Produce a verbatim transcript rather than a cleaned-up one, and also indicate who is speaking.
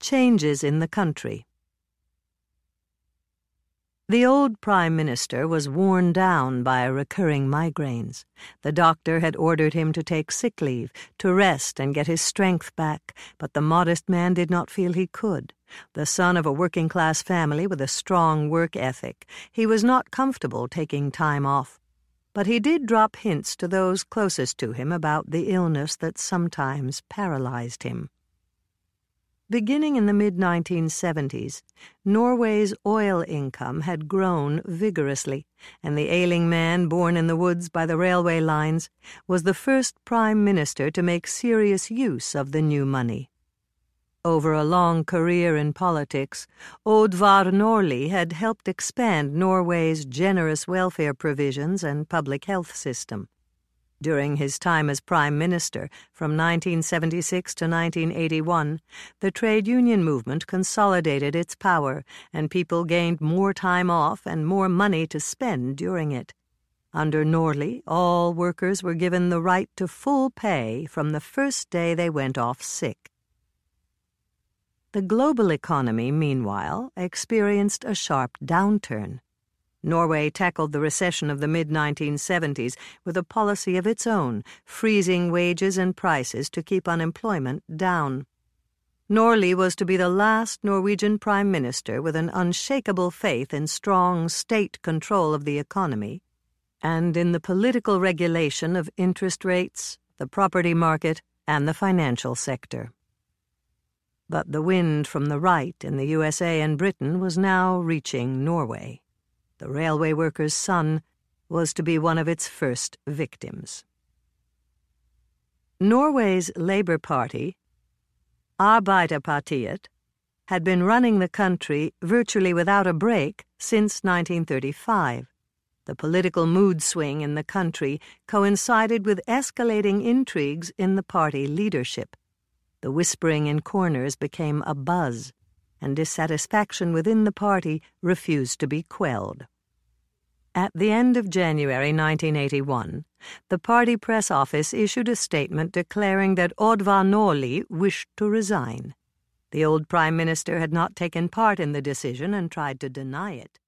Speaker 1: Changes in the country. The old Prime Minister was worn down by recurring migraines. The doctor had ordered him to take sick leave, to rest and get his strength back, but the modest man did not feel he could. The son of a working-class family with a strong work ethic, he was not comfortable taking time off. But he did drop hints to those closest to him about the illness that sometimes paralyzed him. Beginning in the mid nineteen seventies, Norway's oil income had grown vigorously, and the ailing man born in the woods by the railway lines was the first prime minister to make serious use of the new money. Over a long career in politics, Oddvar Nordli had helped expand Norway's generous welfare provisions and public health system. During his time as Prime Minister, from nineteen seventy-six to nineteen eighty-one, the trade union movement consolidated its power, and people gained more time off and more money to spend during it. Under Nordli, all workers were given the right to full pay from the first day they went off sick. The global economy, meanwhile, experienced a sharp downturn. Norway tackled the recession of the mid nineteen seventies with a policy of its own, freezing wages and prices to keep unemployment down. Nordli was to be the last Norwegian prime minister with an unshakable faith in strong state control of the economy and in the political regulation of interest rates, the property market, and the financial sector. But the wind from the right in the U S A and Britain was now reaching Norway. The railway worker's son was to be one of its first victims. Norway's Labour Party, Arbeiderpartiet, had been running the country virtually without a break since nineteen thirty-five. The political mood swing in the country coincided with escalating intrigues in the party leadership. The whispering in corners became a buzz, and dissatisfaction within the party refused to be quelled. At the end of January nineteen eighty-one, the party press office issued a statement declaring that Oddvar Nordli wished to resign. The old prime minister had not taken part in the decision and tried to deny it.